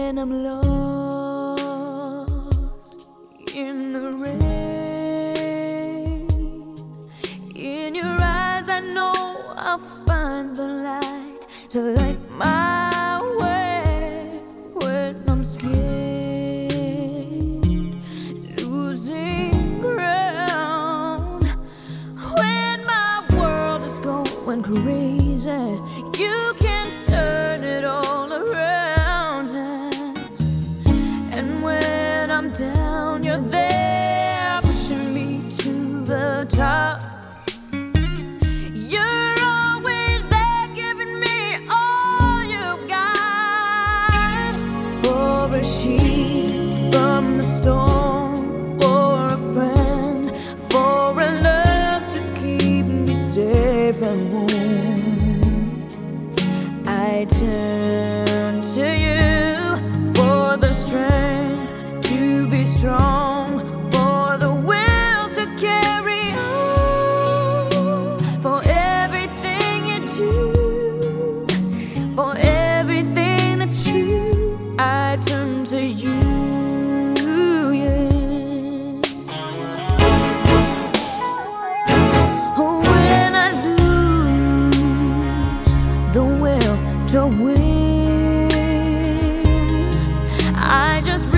when I'm lost in the rain. In your eyes I know I'll find the light to light my way when I'm scared, losing ground. When my world is going crazy, you can turn it all around us. And when I'm down, you're there pushing me to the top. You're always there giving me all you've got. For a sheet from the storm, for a friend, for a love to keep me safe and warm, I turn to you for the strength to be strong, for the will to carry on, for everything you do, for everything that's true. I turn to you, yes. When I lose the will to win, I just